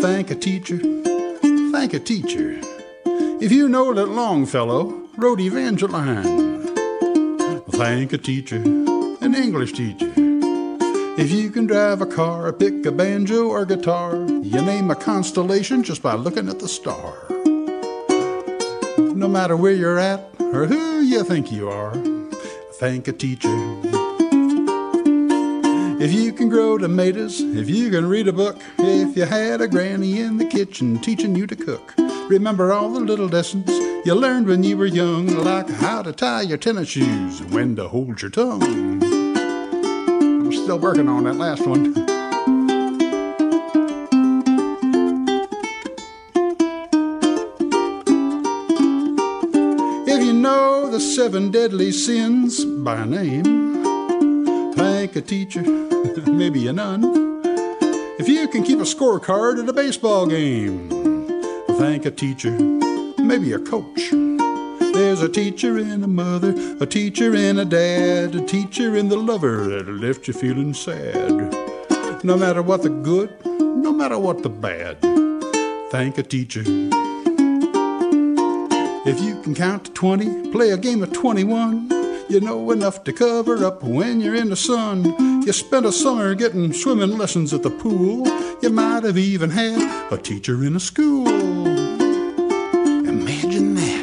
Thank a teacher, thank a teacher. If you know that Longfellow wrote Evangeline, thank a teacher, an English teacher. If you can drive a car or pick a banjo or guitar, you name a constellation just by looking at the star. No matter where you're at or who you think you are, thank a teacher. If you can grow tomatoes, if you can read a book, if you had a granny in the kitchen teaching you to cook, remember all the little lessons you learned when you were young, like how to tie your tennis shoes and when to hold your tongue. I'm still working on that last one. If you know the 7 deadly sins by name, thank a teacher, maybe a nun. If you can keep a scorecard at a baseball game, thank a teacher, maybe a coach. There's a teacher and a mother, a teacher and a dad, a teacher and the lover that left you feeling sad. No matter what the good, no matter what the bad, thank a teacher. If you can count to 20, play a game of 21, you know enough to cover up when you're in the sun. You spent a summer getting swimming lessons at the pool. You might have even had a teacher in a school. Imagine that.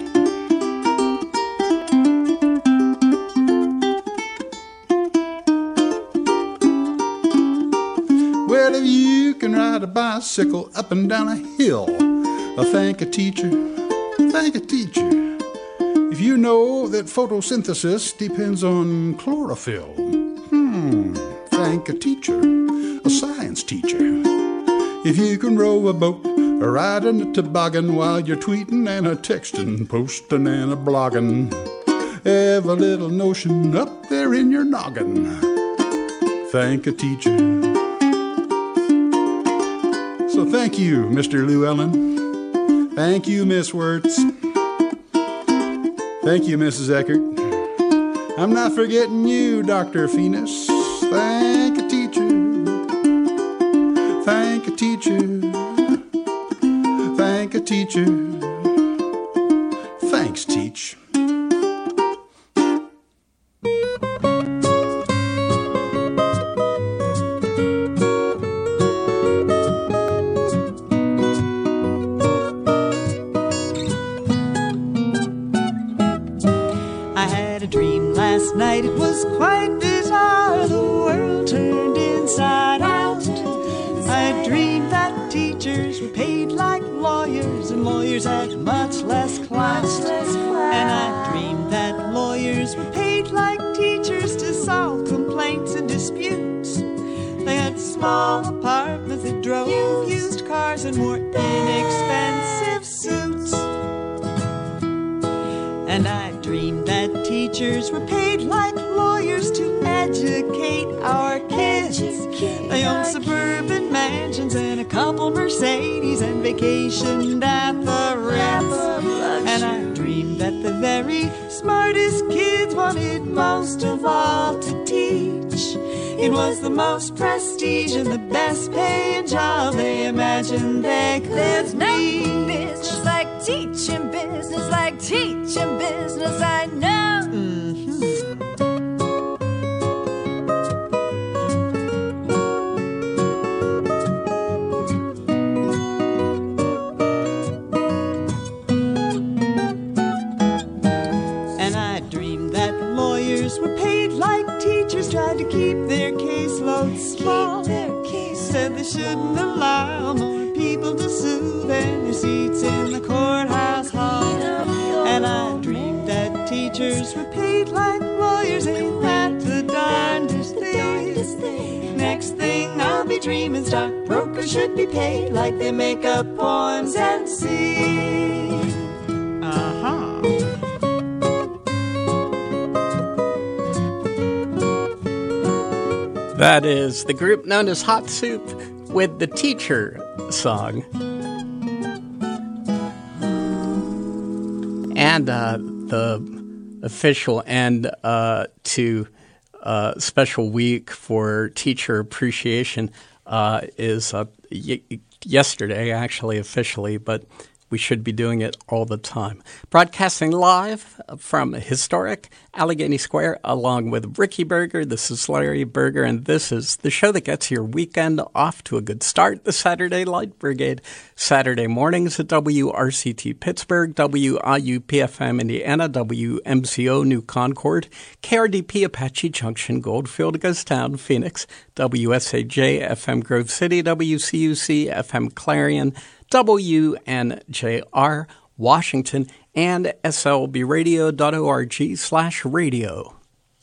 Well, if you can ride a bicycle up and down a hill, thank a teacher, thank a teacher. If you know that photosynthesis depends on chlorophyll, thank a teacher, a science teacher. If you can row a boat or ride in a toboggan while you're tweeting and a texting, posting and a blogging, have a little notion up there in your noggin, thank a teacher. So thank you, Mr. Llewellyn. Thank you, Miss Wirtz. Thank you, Mrs. Eckert. I'm not forgetting you, Dr. Phoenix. Thank a teacher. Thank a teacher. Thank a teacher. Thanks, teach. Night it was quite bizarre, the world turned inside out. I dreamed that teachers were paid like lawyers, and lawyers had much less class. And I dreamed that lawyers were paid like teachers to solve complaints and disputes. They had small apartments that drove used cars and wore inexpensive suits. And I dreamed that teachers were paid like lawyers to educate our kids. They owned suburban mansions and a couple Mercedes and vacationed at the Ritz. And I dreamed that the very smartest kids wanted most of all to teach. It was the most prestige and the best paying job they imagined they could. There's no business like teaching business, like teaching business, I know. And I dreamed that lawyers were paid like teachers, tried to keep their caseload small. Said they shouldn't allow more people to sue than their seats in the courthouse hall. And I dreamed that teachers were paid like lawyers, ain't that the darndest thing? Next thing I'll be dreaming stockbrokers should be paid like they make up poems and sing. That is the group known as Hot Soup with the Teacher song. And the official end to special week for teacher appreciation. is yesterday, actually, officially, but we should be doing it all the time. Broadcasting live from historic Allegheny Square along with Ricky Berger. This is Larry Berger, and this is the show that gets your weekend off to a good start. The Saturday Light Brigade, Saturday mornings at WRCT Pittsburgh, WIUP-FM Indiana, WMCO New Concord, KRDP Apache Junction, Goldfield, Ghostown, Phoenix, WSAJ-FM Grove City, WCUC-FM Clarion, WNJR, Washington, and slbradio.org/radio.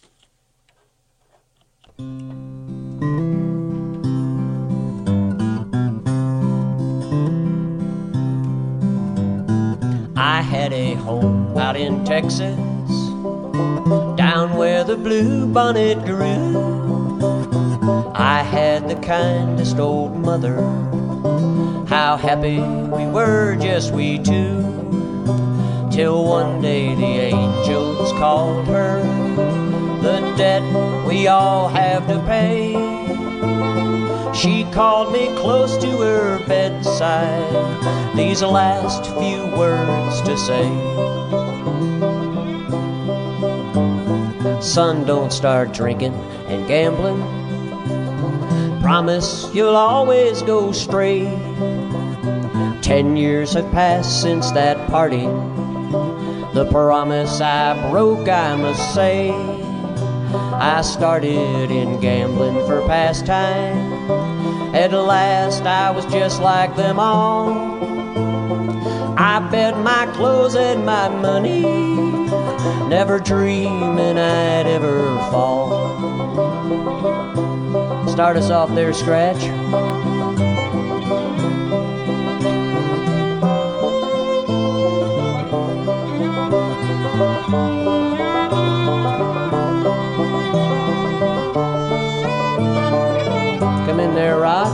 I had a home out in Texas, down where the bluebonnet grew. I had the kindest old mother. How happy we were, just we two, till one day the angels called her, the debt we all have to pay. She called me close to her bedside, these last few words to say. Son, don't start drinking and gambling. Promise you'll always go straight. 10 years have passed since that party. The promise I broke, I must say. I started in gambling for pastime. At last I was just like them all. I bet my clothes and my money, never dreaming I'd ever fall. Start us off there, Scratch. Come in there, Rock.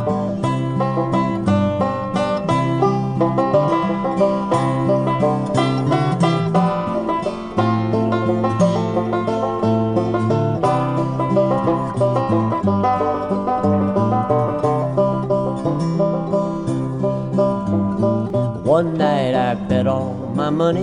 One night I bet all my money,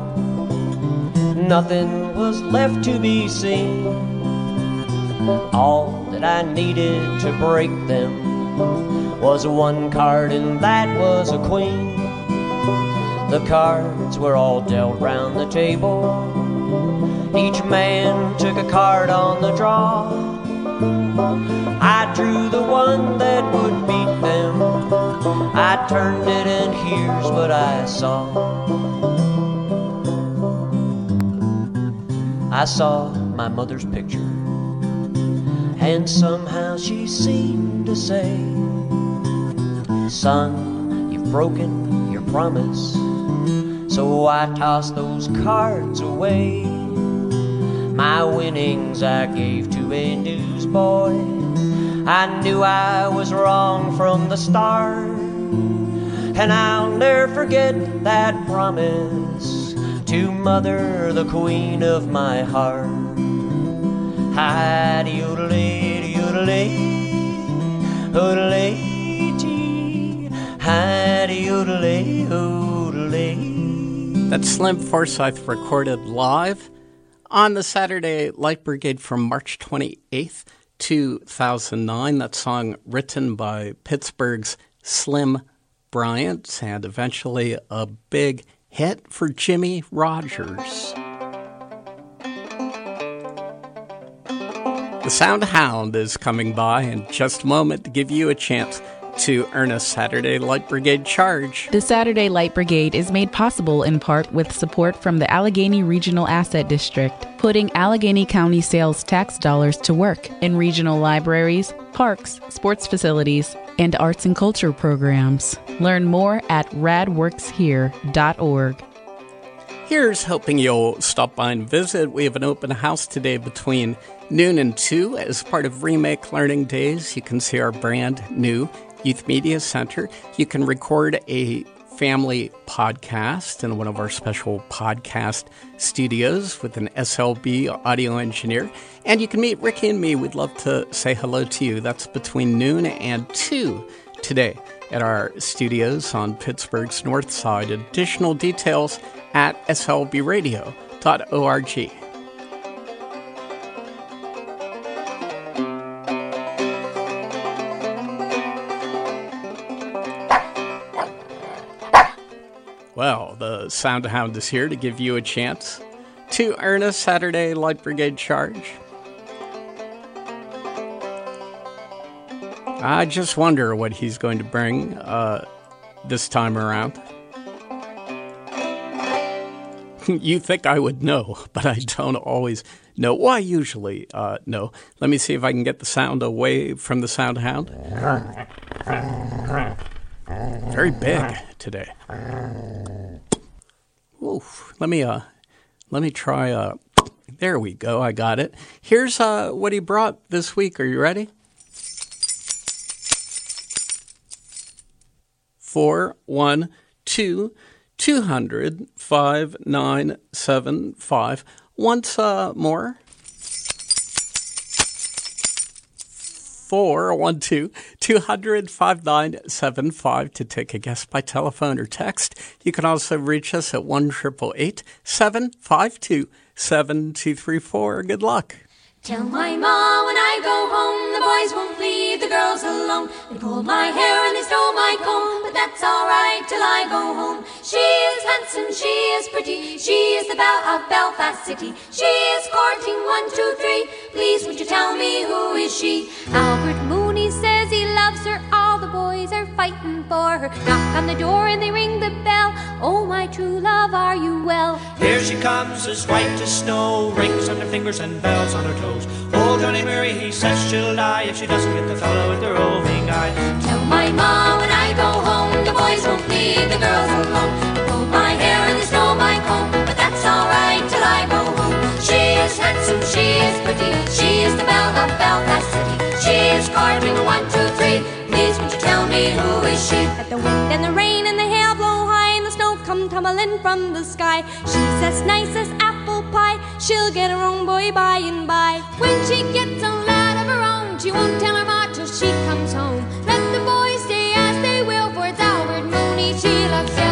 nothing was left to be seen. All that I needed to break them was one card, and that was a queen. The cards were all dealt round the table. Each man took a card on the draw. I drew the one that would beat them. I turned it and here's what I saw. I saw my mother's picture, and somehow she seemed to say, son, you've broken your promise. So I tossed those cards away. My winnings I gave to a newsboy. I knew I was wrong from the start, and I'll never forget that promise to Mother, the queen of my heart. Hi-de-yodelay, yodelay, hi-de-yodelay, yodelay. That's Slim Forsyth recorded live on the Saturday Light Brigade from March 28th, 2009. That song written by Pittsburgh's Slim Bryant, and eventually a big hit for Jimmy Rogers. The Sound Hound is coming by in just a moment to give you a chance to earn a Saturday Light Brigade charge. The Saturday Light Brigade is made possible in part with support from the Allegheny Regional Asset District, putting Allegheny County sales tax dollars to work in regional libraries, parks, sports facilities, and arts and culture programs. Learn more at radworkshere.org. Here's hoping you'll stop by and visit. We have an open house today between noon and 2 as part of Remake Learning Days. You can see our brand new Youth Media Center. You can record a family podcast in one of our special podcast studios with an SLB audio engineer. And you can meet Ricky and me. We'd love to say hello to you. That's between noon and 2 today at our studios on Pittsburgh's North Side. Additional details at slbradio.org. Well, the Sound Hound is here to give you a chance to earn a Saturday Light Brigade charge. I just wonder what he's going to bring this time around. You think I would know, but I don't always know. Well, I usually know. Let me see if I can get the sound away from the Sound Hound. Very big today. Oof. Let me try. There we go. I got it. Here's what he brought this week. Are you ready? 412-200-5975. Once more. 412-200-5975 to take a guest by telephone or text. You can also reach us at 1-888-752-7234. Good luck. Tell my ma when I go home, the boys won't leave the girls alone. They pulled my hair and they stole my comb, but that's all right till I go home. She is handsome, she is pretty, she is the belle of Belfast City. She is courting 1, 2, 3, please would you tell me who is she? Albert Mooney says he loves her, all the boys are fighting for her. Knock on the door and they ring the bell, oh my true love, are you well? Here she comes as white as snow, rings on her fingers and bells on her toes. Old Johnny Mary, he says she'll die if she doesn't get the fellow with the roving eye. Tell my ma when I go home, the boys won't leave the girls alone. They pulled my hair and they stole my comb, but that's all right till I go home. She is handsome, she is pretty, she is the belle of Belfast City. She is courting 1, 2, 3, please won't you tell me who is she? Let the wind and the rain and the hail blow high and the snow come tumbling from the sky. She's as nice as apple pie, she'll get her own boy by and by. When she gets a lad of her own, she won't tell her ma till she comes home. Let the boys stay as they will, for it's Albert Mooney she loves still.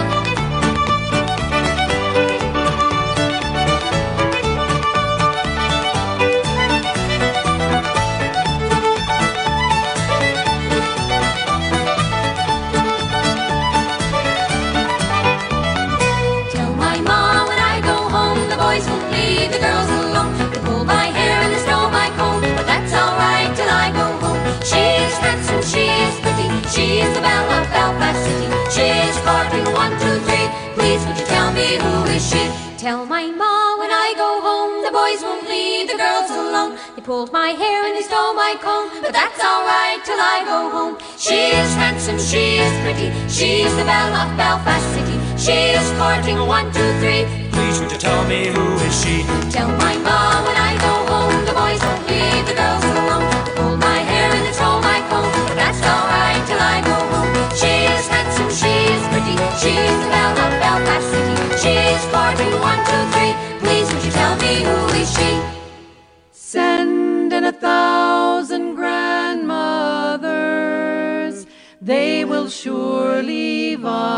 The girls alone, they pull my hair and they stole my comb, but that's all right till I go home. She is handsome, she is pretty, she is the belle of Belfast City. She is courting 1, 2, 3, please would you tell me who is she? Tell my ma when I go home, the boys won't leave the girls alone. They pulled my hair and they stole my comb, but that's all right till I go home. She is handsome, she is pretty, she is the belle of Belfast City. She is courting 1, 2, 3, please would you tell me who is she? tell my ma when I go home, the boys won't leave the girls alone. They pulled my hair and they stole my comb, but that's all right till I go home. She is handsome, she is pretty, she is the belle of Belfast City. She is courting 1, 2, 3, please would you tell me who is she? Send in 1,000 grandmothers, they will surely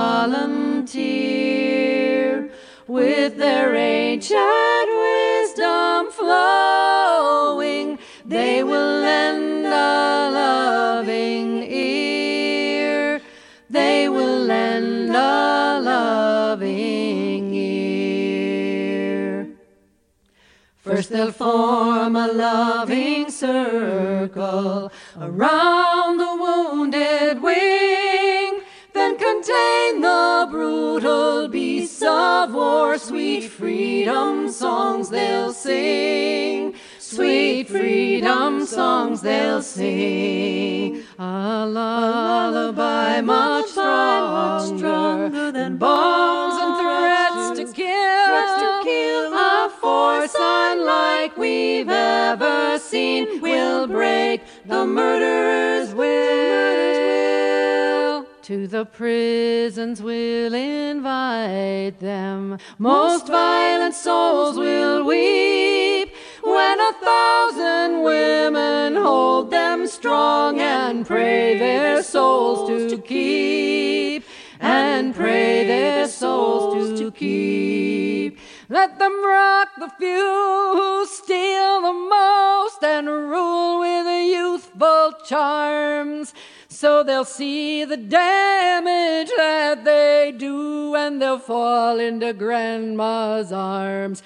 volunteer. With their age and wisdom flowing, they will lend a loving ear. They will lend a loving ear. First they'll form a loving circle around the wounded wing, then contain the brutal beasts of war. Sweet freedom songs they'll sing, sweet freedom songs they'll sing. A lullaby much stronger than bombs and threats to kill. A force unlike we've ever seen will break the murderer's will. To the prisons we'll invite them. Most violent souls will weep when 1,000 women hold them strong and pray their souls to keep, and pray their souls to keep. Let them rock the few who steal the most and rule with youthful charms. So they'll see the damage that they do, and they'll fall into Grandma's arms.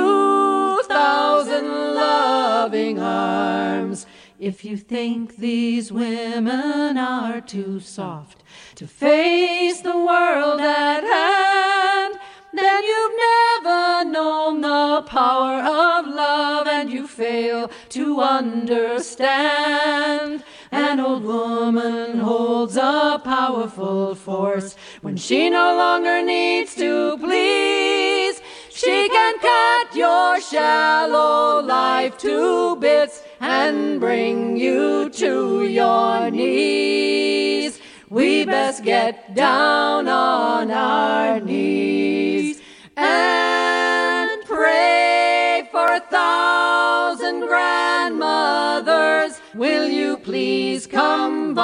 2,000 loving arms. If you think these women are too soft to face the world at hand, then you've never known the power of love, and you fail to understand. An old woman holds a powerful force when she no longer needs to please. She can cut your shallow life to bits and bring you to your knees. We best get down on our knees and pray for 1,000 grandmothers. Will you please come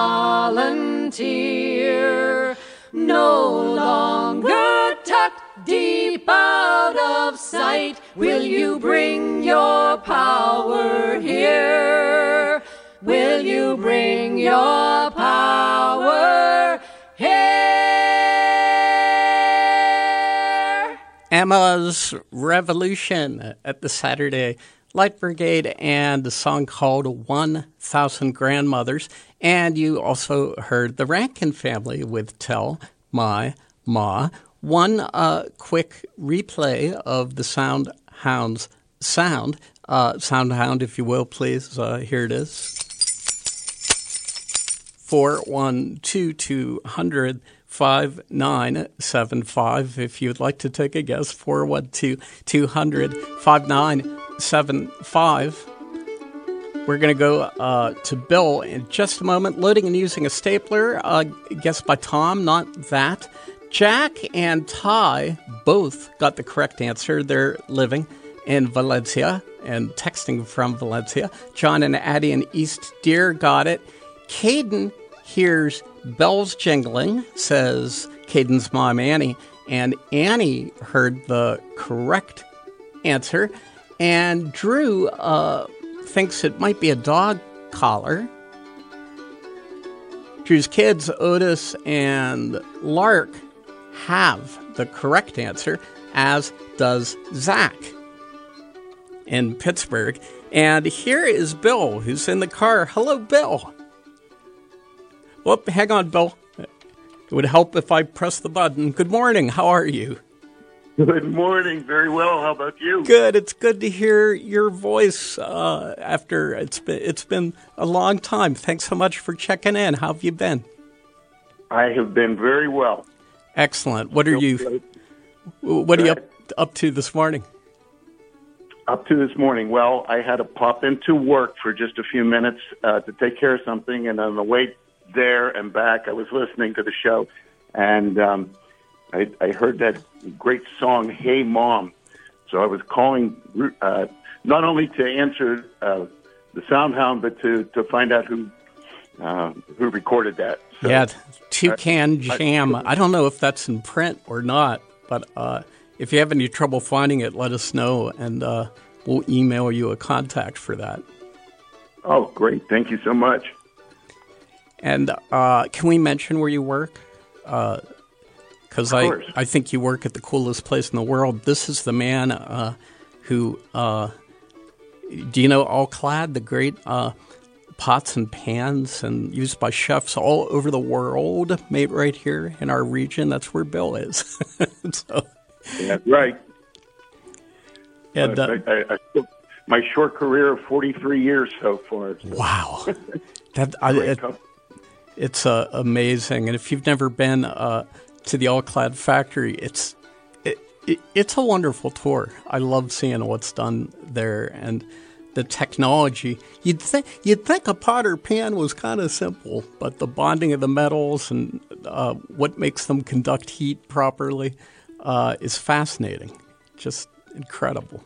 volunteer? No longer tucked deep out of sight, will you bring your power here? Will you bring your power here? Emma's Revolution at the Saturday Light Brigade, and a song called 1,000 Grandmothers. And you also heard the Rankin Family with Tell My Ma. One quick replay of the Soundhound's sound. Soundhound, if you will, please. Here it is. 412-200-5975. If you'd like to take a guess, 412-200-5975. We're going to go to Bill in just a moment. Loading and using a stapler. Guessed by Tom, not that. Jack and Ty both got the correct answer. They're living in Valencia and texting from Valencia. John and Addie in East Deer got it. Caden hears bells jingling, says Caden's mom, Annie. And Annie heard the correct answer. And Drew thinks it might be a dog collar. Drew's kids, Otis and Lark, have the correct answer, as does Zach in Pittsburgh. And here is Bill, who's in the car. Hello, Bill. Whoop, hang on, Bill. It would help if I press the button. Good morning. How are you? Good morning. Very well. How about you? Good. It's good to hear your voice after it's been a long time. Thanks so much for checking in. How have you been? I have been very well. Excellent. What are you up to this morning? Up to this morning? Well, I had to pop into work for just a few minutes to take care of something, and on the way there and back, I was listening to the show, and I heard that great song, Hey Mom. So I was calling not only to answer the Soundhound, but to find out who recorded that. So, yeah, Toucan Jam. I don't know if that's in print or not, but if you have any trouble finding it, let us know, and we'll email you a contact for that. Oh, great. Thank you so much. And can we mention where you work? Because I think you work at the coolest place in the world. This is the man who, do you know All-Clad, the great pots and pans and used by chefs all over the world, made right here in our region? That's where Bill is. So, that's right. And I my short career of 43 years so far. Wow. It's amazing. And if you've never been to the All-Clad factory, it's a wonderful tour. I love seeing what's done there and the technology. You'd think a pot or pan was kind of simple, but the bonding of the metals and what makes them conduct heat properly is fascinating, just incredible.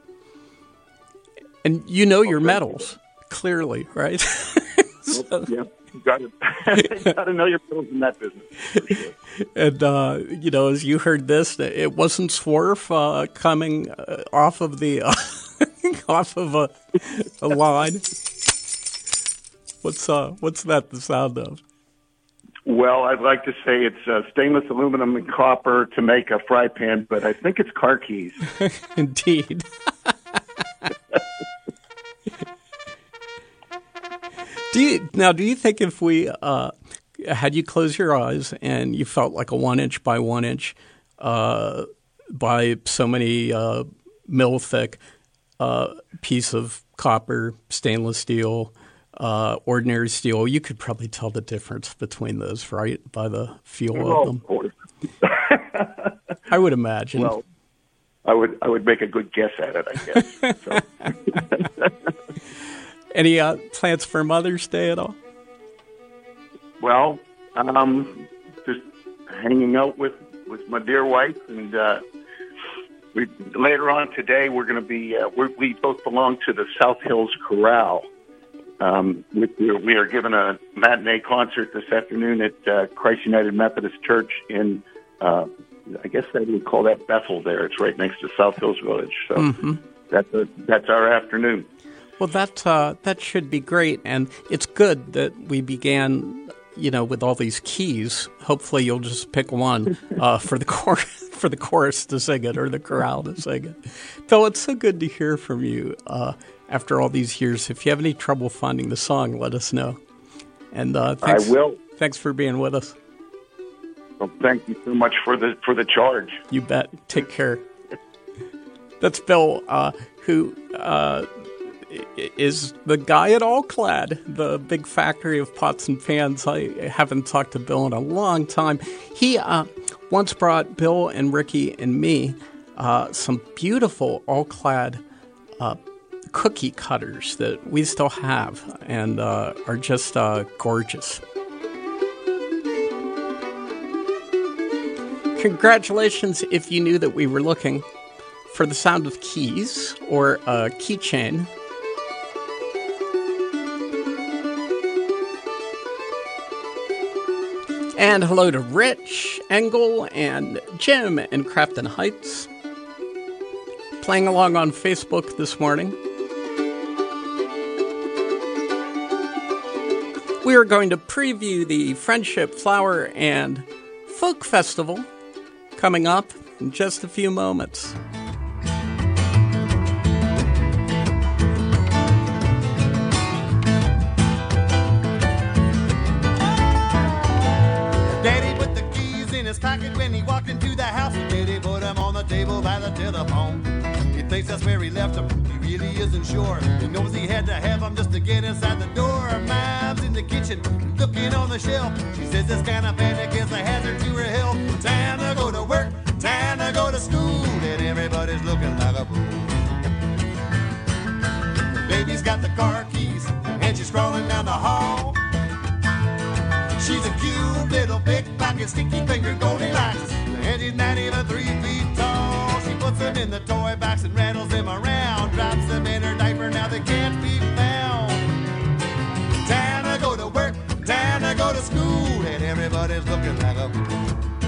And you know your metals, clearly, right? So, yeah, you got to know your metals in that business. For sure. And, as you heard this, it wasn't Swerve coming off of the off of a line. What's that the sound of? Well, I'd like to say it's stainless aluminum and copper to make a fry pan, but I think it's car keys. Indeed. Do you think if we had you close your eyes and you felt like a 1 inch by 1 inch by so many mil thick piece of copper, stainless steel, ordinary steel, you could probably tell the difference between those, right, by the feel of them? Of course. I would imagine. Well, I would make a good guess at it, I guess. So. Any plans for Mother's Day at all? Well, just hanging out with my dear wife, and later on today we're going to be. We both belong to the South Hills Chorale. We are giving a matinee concert this afternoon at Christ United Methodist Church in, I guess they would call that Bethel there. It's right next to South Hills Village. So that's our afternoon. Well, that should be great, and it's good that we began, with all these keys. Hopefully, you'll just pick one for the chorus to sing it or the chorale to sing it. Bill, it's so good to hear from you after all these years. If you have any trouble finding the song, let us know. And thanks, I will. Thanks for being with us. Well, thank you so much for the charge. You bet. Take care. That's Bill, who is the guy at All Clad, the big factory of pots and pans. I haven't talked to Bill in a long time. He once brought Bill and Ricky and me some beautiful All Clad cookie cutters that we still have and are just gorgeous. Congratulations if you knew that we were looking for the sound of keys or a keychain. And hello to Rich, Engel, and Jim in Crafton Heights. Playing along on Facebook this morning. We are going to preview the Friendship, Flower, and Folk Festival coming up in just a few moments. Pocket when he walked into the house, Daddy put him on the table by the telephone. He thinks that's where he left him, he really isn't sure. He knows he had to have him just to get inside the door. Mom's in the kitchen, looking on the shelf. She says this kind of panic is a hazard to her health. Time to go to work, time to go to school, and everybody's looking like a fool. Baby's got the car keys, and she's crawling down the hall. She's a cute little pickpocket, sticky fingered Goldilocks, and she's not even 3 feet tall. She puts them in the toy box and rattles them around, drops them in her diaper, now they can't be found. Time to go to work, time to go to school, and everybody's looking like a fool.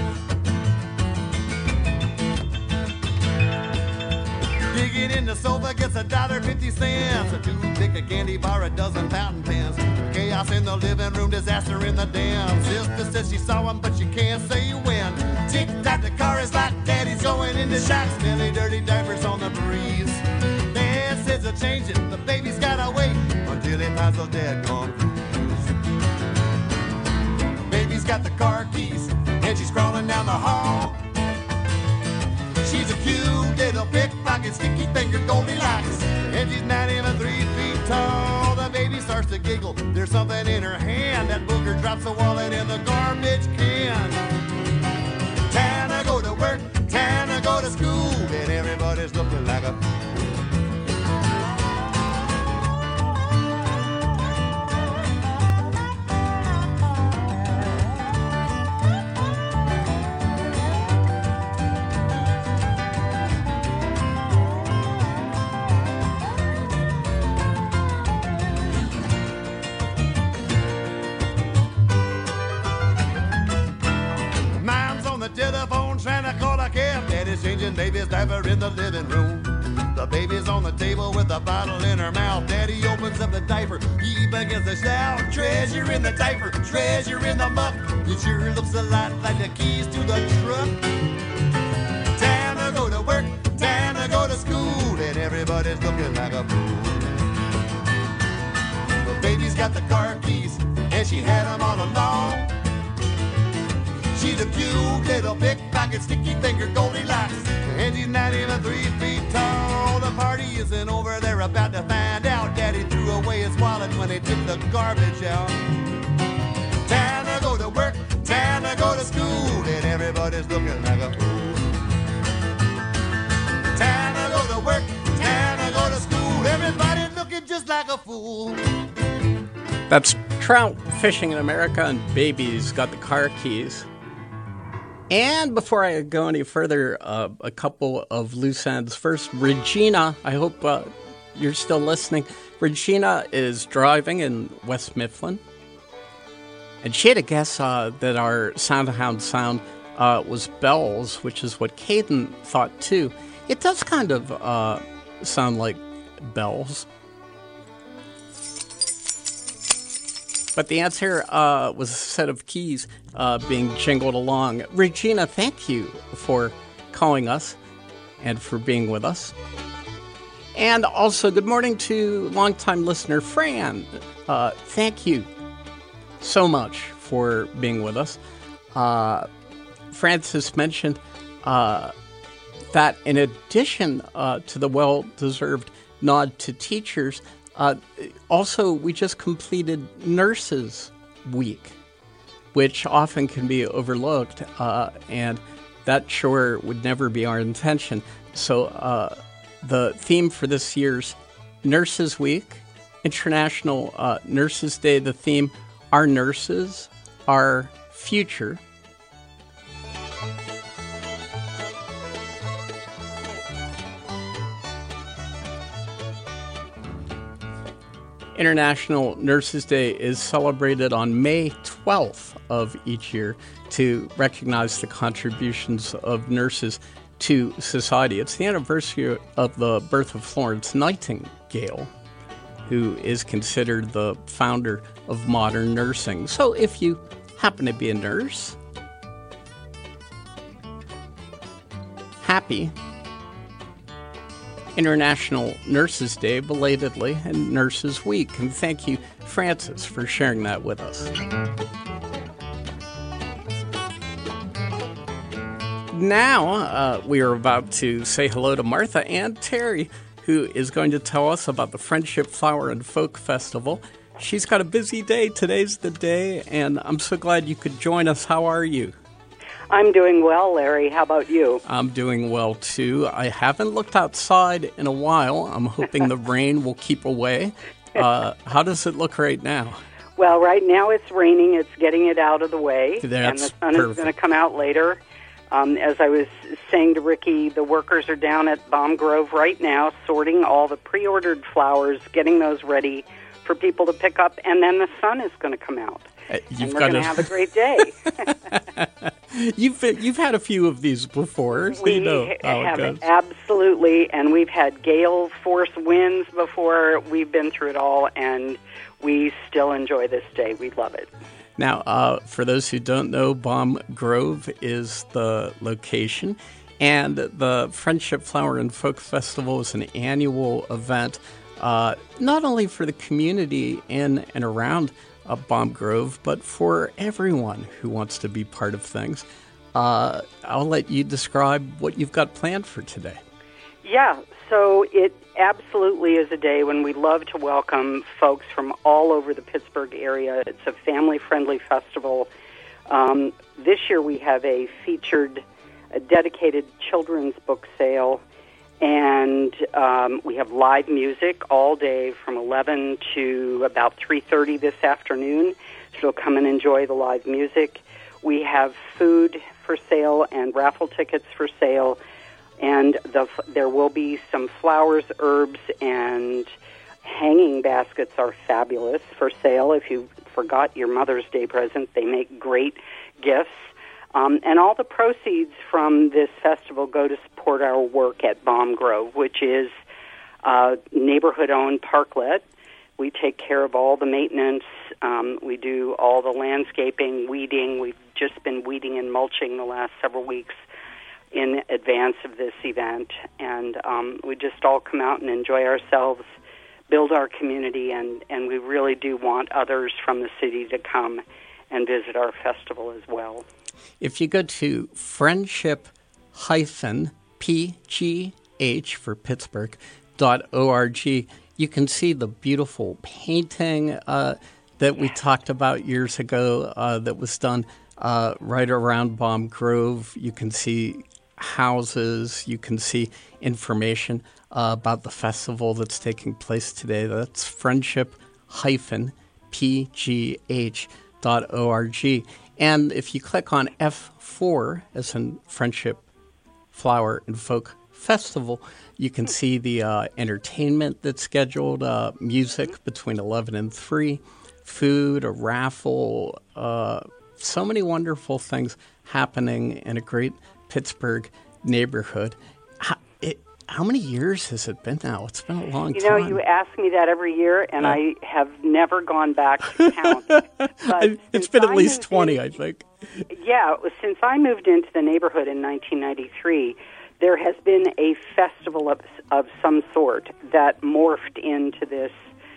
Digging in the sofa gets $1.50, a toothpick, a candy bar, a dozen fountain pens. Chaos in the living room, disaster in the den. Sister says she saw him, but she can't say when. Tick-tock, the car is locked, Daddy's going into shock. Smelly, dirty diapers on the breeze. Dad says he'll change it, the baby's gotta wait until he finds those dead gone cruise. Baby's got the car keys, and she's crawling down the hall. She's a cute little pickpocket, sticky fingered Goldilocks, and she's not even 3 feet tall. The baby starts to giggle, there's something in her hand. That booger drops the wallet in the garbage can. Time to go to work, time to go to school, and everybody's looking like a baby's diaper in the living room. The baby's on the table with a bottle in her mouth. Daddy opens up the diaper, he begins to shout, treasure in the diaper, treasure in the muck. It sure looks a lot like the keys to the truck. Time to go to work, time to go to school, and everybody's looking like a fool. The baby's got the car keys, and she had them all along. She's a cute little pickpocket, sticky finger Goldilocks, and she's not even 3 feet tall. The party isn't over, they're about to find out. Daddy threw away his wallet when they took the garbage out. Time to go to work, time to go to school, and everybody's looking like a fool. Time to go to work, time to go to school, everybody's looking just like a fool. That's Trout Fishing in America and Baby's Got the Car Keys. And before I go any further, a couple of loose ends. First, Regina, I hope you're still listening. Regina is driving in West Mifflin. And she had a guess that our Soundhound sound was bells, which is what Caden thought too. It does kind of sound like bells. But the answer was a set of keys being jingled along. Regina, thank you for calling us and for being with us. And also, good morning to longtime listener Fran. Thank you so much for being with us. Francis mentioned that in addition to the well-deserved nod to teachers, also, we just completed Nurses Week, which often can be overlooked, and that sure would never be our intention. So the theme for this year's Nurses Week, International Nurses Day, the theme, Our Nurses, Our Future. International Nurses Day is celebrated on May 12th of each year to recognize the contributions of nurses to society. It's the anniversary of the birth of Florence Nightingale, who is considered the founder of modern nursing. So if you happen to be a nurse, happy International Nurses Day belatedly and Nurses Week. And thank you, Francis, for sharing that with us. Now, we are about to say hello to Martha and Terry, who is going to tell us about the Friendship Flower and Folk Festival. She's got a busy day. Today's the day, and I'm so glad you could join us. How are you? I'm doing well, Larry. How about you? I'm doing well, too. I haven't looked outside in a while. I'm hoping the rain will keep away. How does it look right now? Well, right now it's raining. It's getting it out of the way. That's and the sun perfect. is going to come out later. As I was saying to Ricky, the workers are down at Balm Grove right now sorting all the pre-ordered flowers, getting those ready for people to pick up, and then the sun is going to come out. And we're going to have a great day. You've had a few of these before, so you know how it goes. Absolutely, and we've had gale force winds before. We've been through it all, and we still enjoy this day. We love it. Now, for those who don't know, Balm Grove is the location, and the Friendship Flower and Folk Festival is an annual event, not only for the community in and around Balm Grove, but for everyone who wants to be part of things. I'll let you describe what you've got planned for today. Yeah, so it absolutely is a day when we love to welcome folks from all over the Pittsburgh area. It's a family-friendly festival. This year we have a dedicated children's book sale, and we have live music all day from 11 to about 3:30 this afternoon. So come and enjoy the live music. We have food for sale and raffle tickets for sale, and there will be some flowers, herbs, and hanging baskets are fabulous for sale. If you forgot your Mother's Day present, they make great gifts. And all the proceeds from this festival go to support our work at Balm Grove, which is a neighborhood-owned parklet. We take care of all the maintenance. We do all the landscaping, weeding. We've just been weeding and mulching the last several weeks in advance of this event. And we just all come out and enjoy ourselves, build our community, and we really do want others from the city to come and visit our festival as well. If you go to friendship-pgh for Pittsburgh.org, you can see the beautiful painting that we talked about years ago that was done right around Balm Grove. You can see houses. You can see information about the festival that's taking place today. That's friendship-pgh.org. And if you click on F4, as in Friendship, Flower, and Folk Festival, you can see the entertainment that's scheduled, music between 11 and 3, food, a raffle, so many wonderful things happening in a great Pittsburgh neighborhood. How many years has it been now? It's been a long time. You know, you ask me that every year, and I have never gone back to count. But it's been at least 20, I think. Yeah, since I moved into the neighborhood in 1993, there has been a festival of some sort that morphed into this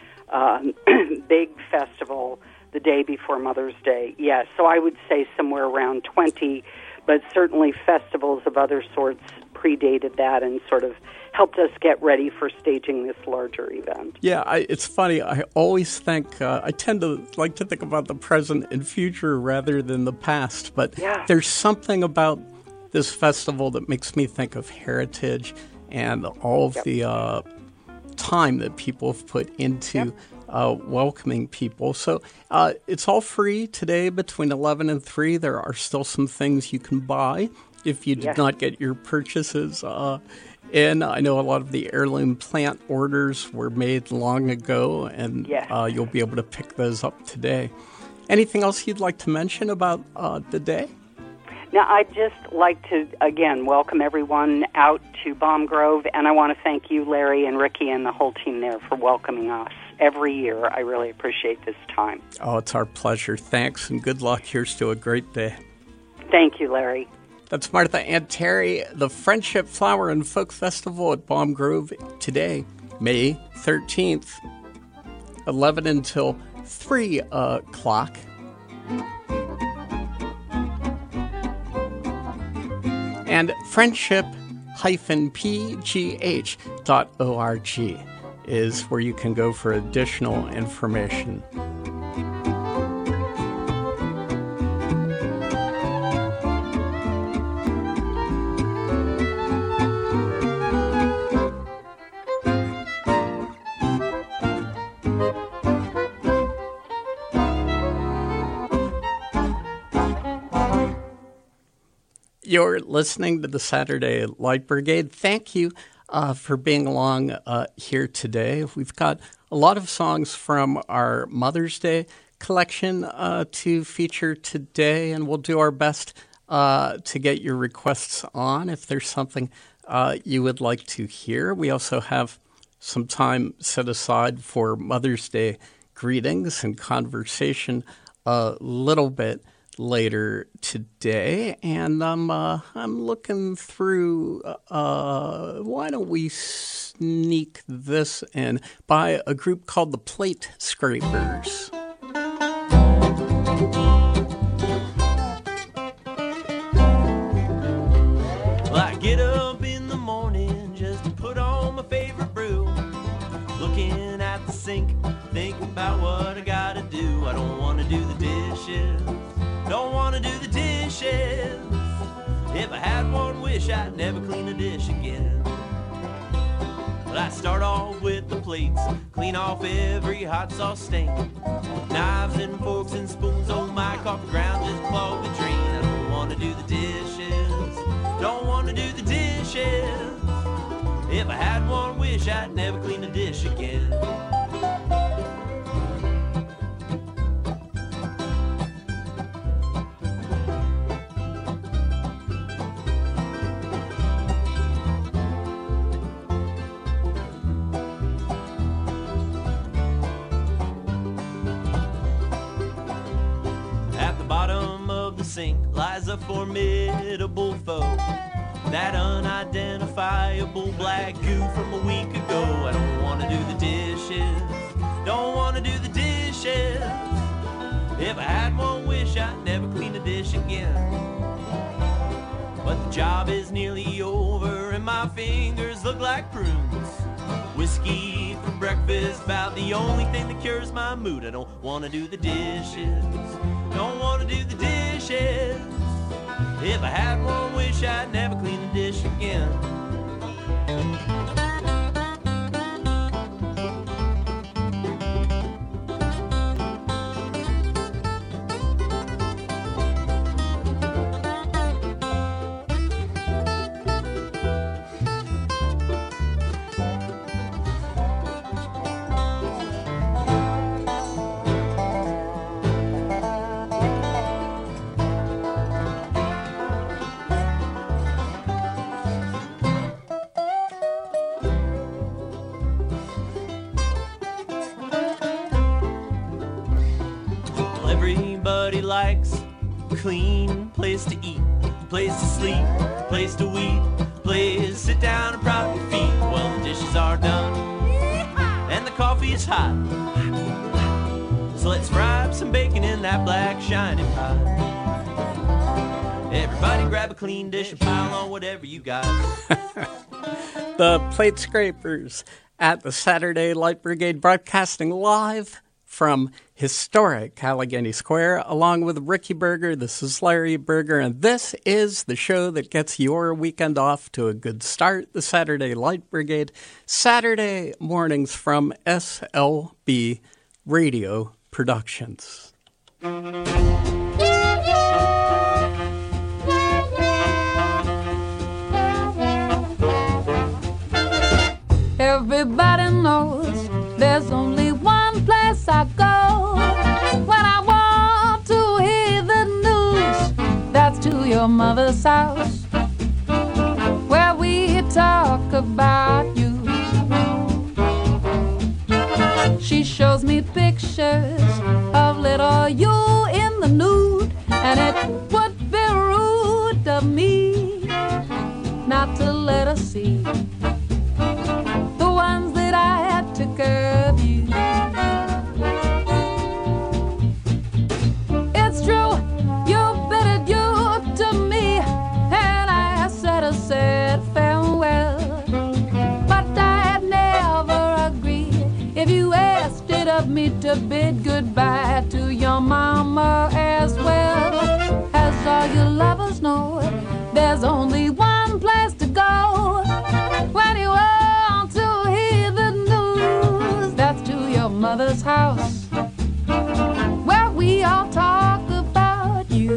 big festival the day before Mother's Day. Yes, so I would say somewhere around 20, but certainly festivals of other sorts predated that and sort of helped us get ready for staging this larger event. Yeah, it's funny. I always think, I tend to like to think about the present and future rather than the past, but there's something about this festival that makes me think of heritage and all of the time that people have put into welcoming people. So it's all free today between 11 and 3. There are still some things you can buy if you did not get your purchases in. I know a lot of the heirloom plant orders were made long ago, and you'll be able to pick those up today. Anything else you'd like to mention about the day? Now, I'd just like to, again, welcome everyone out to Balm Grove, and I want to thank you, Larry and Ricky, and the whole team there for welcoming us every year. I really appreciate this time. Oh, it's our pleasure. Thanks, and good luck. Here's to a great day. Thank you, Larry. That's Martha and Terry. The Friendship, Flower, and Folk Festival at Balm Grove today, May 13th, 11 until 3 o'clock. And friendship-pgh.org is where you can go for additional information. You're listening to the Saturday Light Brigade. Thank you for being along here today. We've got a lot of songs from our Mother's Day collection to feature today, and we'll do our best to get your requests on if there's something you would like to hear. We also have some time set aside for Mother's Day greetings and conversation a little bit later today, and I'm looking through. Why don't we sneak this in by a group called the Plate Scrapers? Well, I get up in the morning just to put on my favorite brew, looking at the sink, thinking about what I gotta do. I don't want to do the dishes. Don't want to do the dishes. If I had one wish, I'd never clean a dish again. But I start off with the plates, clean off every hot sauce stain. Knives and forks and spoons, oh my, coffee ground just clog the drain. I don't want to do the dishes. Don't want to do the dishes. If I had one wish, I'd never clean a dish again. sink lies a formidable foe. That unidentifiable black goo from a week ago. I don't want to do the dishes. Don't want to do the dishes. If I had one wish, I'd never clean a dish again. But the job is nearly over and my fingers look like prunes. Whiskey for breakfast, about the only thing that cures my mood. I don't want to do the dishes. Don't want to do the dishes. If I had one wish, I'd never clean a dish again. Everybody likes a clean place to eat, a place to sleep, a place to weep, a place to sit down and prop your feet. Well, the dishes are done and the coffee is hot. So let's fry up some bacon in that black shiny pot. Everybody grab a clean dish and pile on whatever you got. The Plate Scrapers at the Saturday Light Brigade, broadcasting live from historic Allegheny Square, along with Ricky Berger. This is Larry Berger, and this is the show that gets your weekend off to a good start, the Saturday Light Brigade, Saturday mornings from SLB Radio Productions. Everybody knows there's only one place I go when I want to hear the news. That's to your mother's house, where we talk about you. She shows me pictures of little you in the nude, and it would be rude of me not to let her see the ones that I had to curb you. It's true, you bitted you to me, and I said a sad farewell. But I'd never agree if you asked it of me to bid goodbye to your mama as well. As all your lovers know, there's only one place to go when you want to hear the news. That's to your mother's house, where we all talk about you.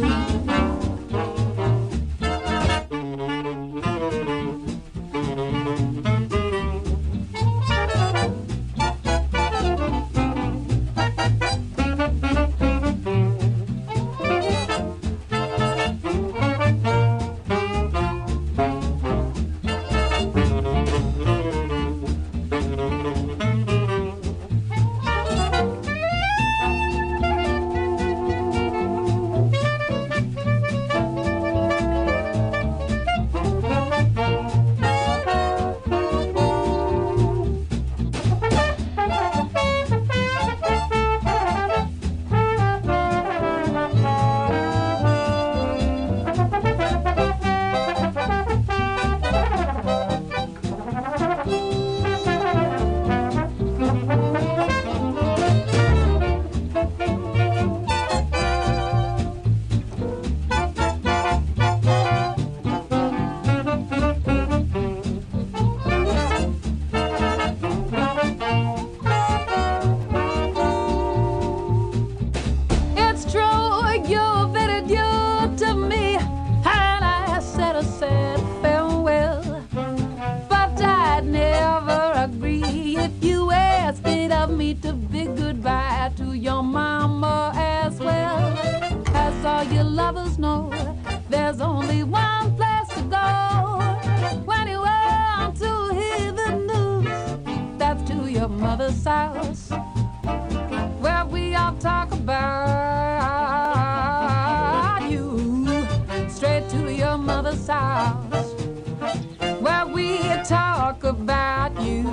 mother's house where we talk about you.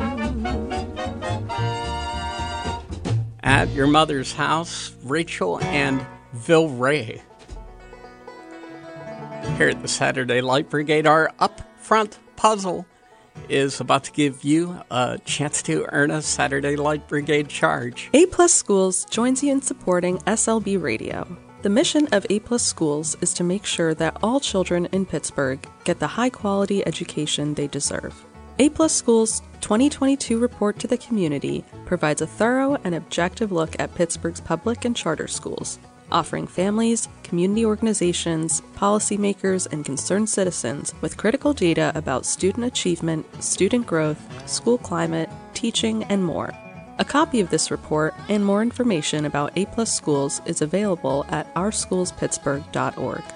At your mother's house, Rachel and Vil Ray. Here at the Saturday Light Brigade, our up front puzzle is about to give you a chance to earn a Saturday Light Brigade charge. A Plus Schools joins you in supporting SLB Radio. The mission of A Plus Schools is to make sure that all children in Pittsburgh get the high-quality education they deserve. A Plus Schools' 2022 report to the community provides a thorough and objective look at Pittsburgh's public and charter schools, offering families, community organizations, policymakers, and concerned citizens with critical data about student achievement, student growth, school climate, teaching, and more. A copy of this report and more information about A Plus Schools is available at ourschoolspittsburgh.org.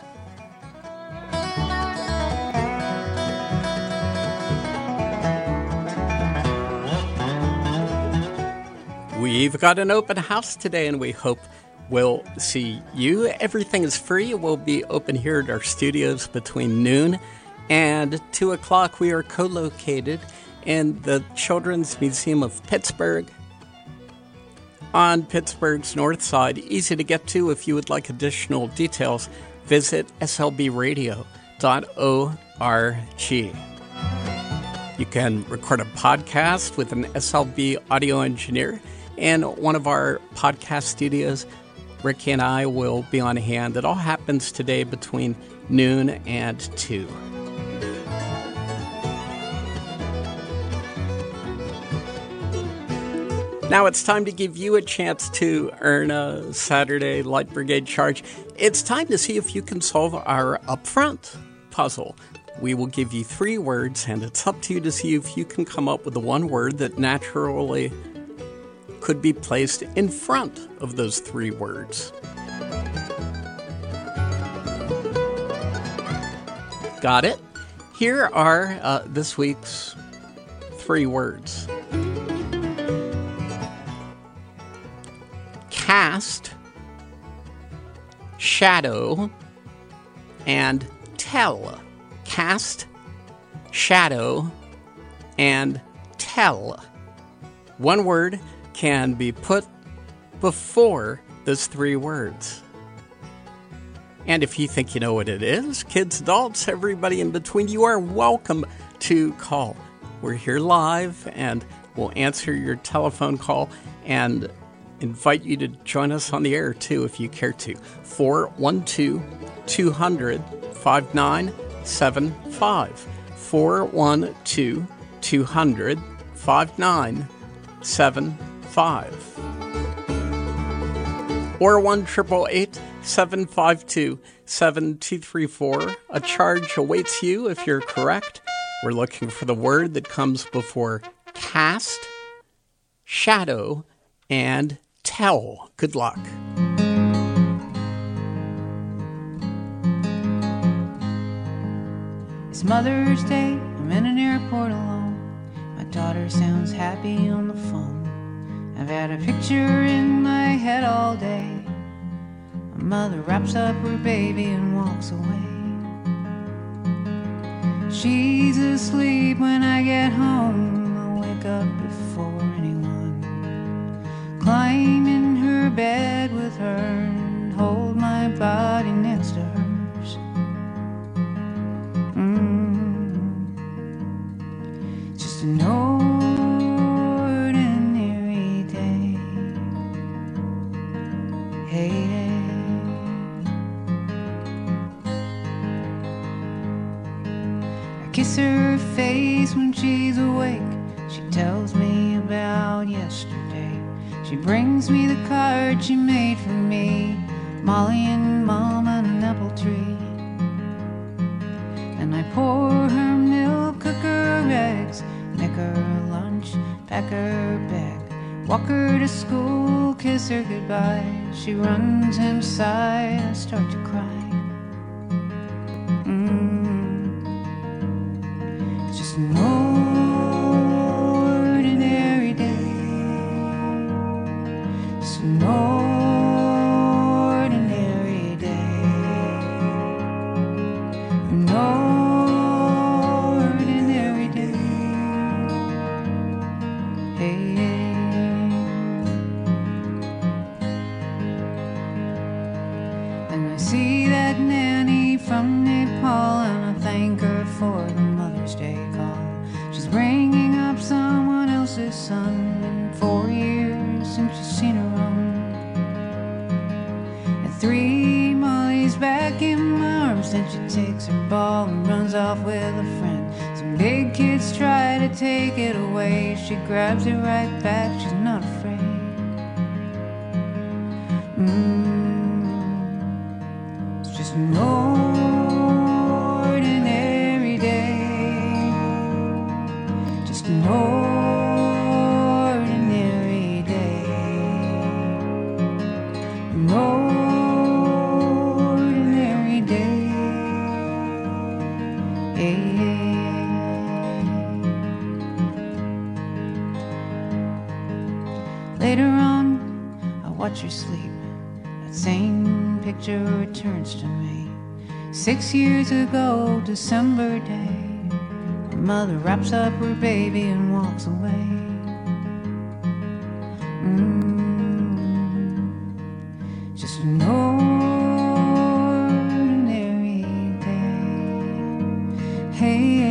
We've got an open house today, and we hope we'll see you. Everything is free. We'll be open here at our studios between noon and 2 o'clock. We are co-located in the Children's Museum of Pittsburgh on Pittsburgh's north side. Easy to get to. If you would like additional details, visit slbradio.org. You can record a podcast with an SLB audio engineer in one of our podcast studios. Ricky and I will be on hand. It all happens today between noon and 2. Now it's time to give you a chance to earn a Saturday Light Brigade charge. It's time to see if you can solve our upfront puzzle. We will give you 3 words, and it's up to you to see if you can come up with the one word that naturally could be placed in front of those 3 words. Got it? Here are this week's 3 words. Cast, shadow, and tell. Cast, shadow, and tell. One word can be put before those 3 words. And if you think you know what it is, kids, adults, everybody in between, you are welcome to call. We're here live, and we'll answer your telephone call and invite you to join us on the air, too, if you care to. 412-200-5975. 412-200-5975. Or 1-888-752-7234. A charge awaits you if you're correct. We're looking for the word that comes before cast, shadow, and tell. Good luck. It's Mother's Day, I'm in an airport alone. My daughter sounds happy on the phone. I've had a picture in my head all day. My mother wraps up her baby and walks away. She's asleep when I get home. I'll wake up before anyone. Climb in her bed with her and hold my body next to hers. Just an ordinary day. Hey, I kiss her face when she's awake. She tells me about yesterday. She brings me the card she made for me, Molly and Mom and an apple tree. And I pour her milk, cook her eggs, make her lunch, pack her bag, walk her to school, kiss her goodbye. She runs inside, I start to cry. It's just an ordinary day. Just an ordinary day. An an ordinary day. Hey, and I see that nanny from Nepal, and I thank her for the Mother's Day call. She's bringing up someone else's son in 4 years since she's seen her own. And 3 Molly's back in my arms, then she takes her ball and runs off with a friend. Some big kids try to take it away, she grabs it right back, she's not afraid. It's just an ordinary day, just an ordinary day, an ordinary day. Later on, I watch her sleep. That same picture returns to me. 6 years ago, December day, her mother wraps up her baby and walks away. Just an ordinary day. Hey,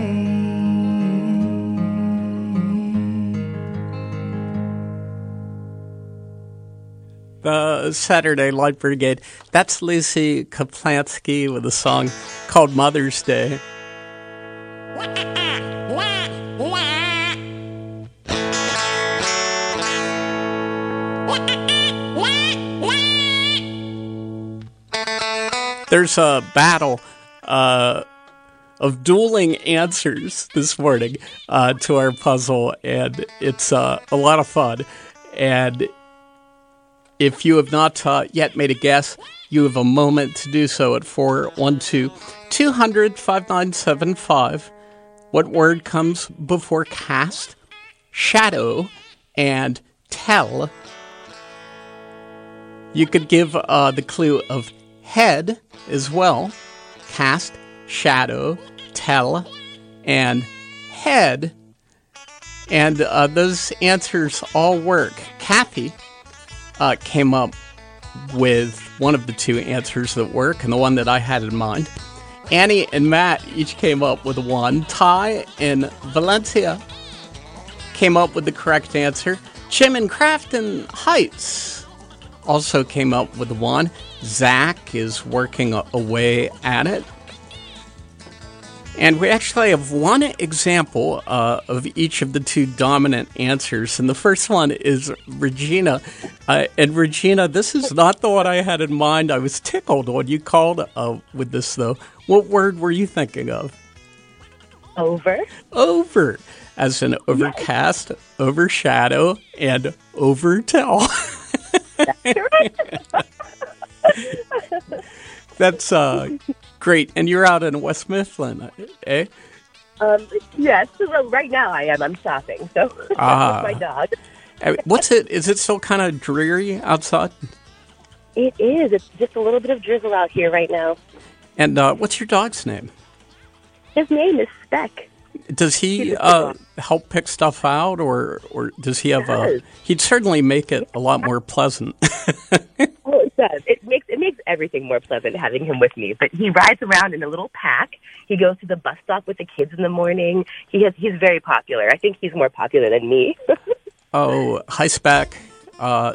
the Saturday Light Brigade. That's Lucy Kaplansky with a song called Mother's Day. There's a battle of dueling answers this morning to our puzzle, and it's a lot of fun. And if you have not yet made a guess, you have a moment to do so at 412-200-5975. What word comes before cast, shadow, and tell? You could give the clue of head as well. Cast, shadow, tell, and head. And those answers all work. Kathy came up with one of the two answers that work, and the one that I had in mind. Annie and Matt each came up with one. Ty and Valencia came up with the correct answer. Jim in Crafton Heights also came up with one. Zach is working away at it. And we actually have one example of each of the two dominant answers. And the first one is Regina. And Regina, this is not the one I had in mind. I was tickled when you called with this, though. What word were you thinking of? Over. Over. As in overcast, yes. Overshadow, and overtell. That's correct. That's great. And you're out in West Mifflin, eh? Yes. Well, right now I am. I'm shopping, so with my dog. What's it? Is it still kind of dreary outside? It is. It's just a little bit of drizzle out here right now. And what's your dog's name? His name is Speck. Does he help pick stuff out, or does he have a? He'd certainly make it a lot more pleasant. Oh, it does. It makes everything more pleasant having him with me. But he rides around in a little pack. He goes to the bus stop with the kids in the morning. He's very popular. I think he's more popular than me. Oh, hi, Speck. Hi,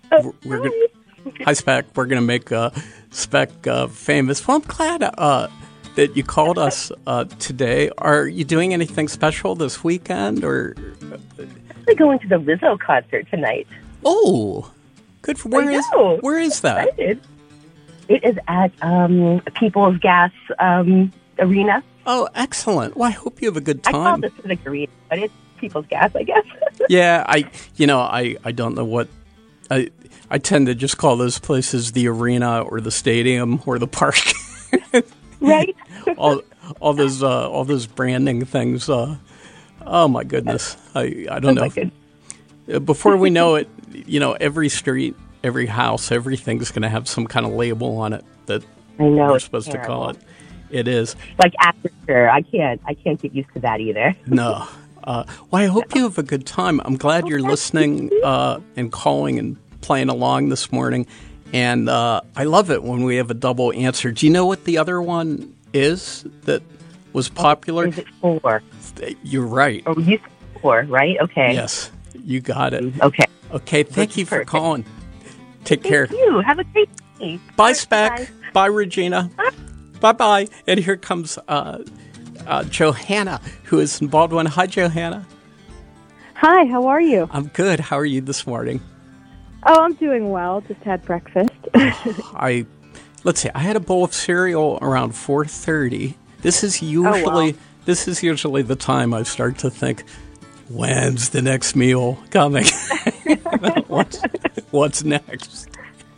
Speck. We're gonna make Speck famous. Well, I'm glad that you called us today. Are you doing anything special this weekend, or? We're going to the Lizzo concert tonight. Oh, good. Where is that? It is at People's Gas Arena. Oh, excellent. Well, I hope you have a good time. I call this Civic Arena, but it's People's Gas, I guess. Yeah, I don't know what. I tend to just call those places the arena or the stadium or the park. Right. all those branding things. Oh my goodness. I don't know. Before we know it, every street, every house, everything's going to have some kind of label on it that we're supposed to call it. It is. Like after sure. I can't get used to that either. No. Well, I hope you have a good time. I'm glad you're listening and calling and playing along this morning. And I love it when we have a double answer. Do you know what the other one is that was popular? Is it 4? You're right. Oh, you said 4, right? Okay. Yes, you got it. Okay. Okay, thank you for calling. Take care. Thank you. Have a great day. Bye, Spec. Bye, Regina. Bye-bye. And here comes Johanna, who is in Baldwin. Hi, Johanna. Hi, how are you? I'm good. How are you this morning? Oh, I'm doing well. Just had breakfast. Let's see. I had a bowl of cereal around 4:30. This is usually the time I start to think, when's the next meal coming? What's next?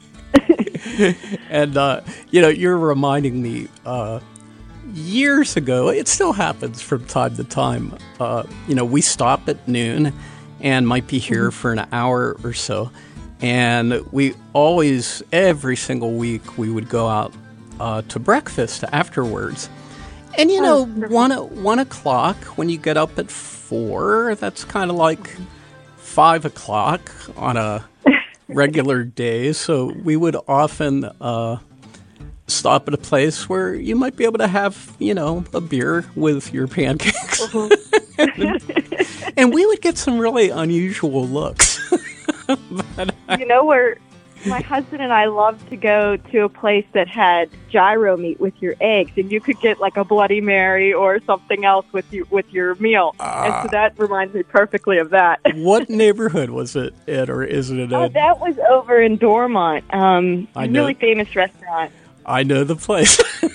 And you're reminding me. Years ago, it still happens from time to time. We stop at noon and might be here for an hour or so. And we always, every single week, we would go out to breakfast afterwards. And, 1 o'clock, when you get up at 4, that's kind of like 5 o'clock on a regular day. So we would often stop at a place where you might be able to have, a beer with your pancakes. And we would get some really unusual looks. Where my husband and I loved to go to a place that had gyro meat with your eggs, and you could get like a Bloody Mary or something else with your meal. And so that reminds me perfectly of that. What neighborhood was it in, or is it in? Oh, that was over in Dormont. Really famous restaurant. I know the place.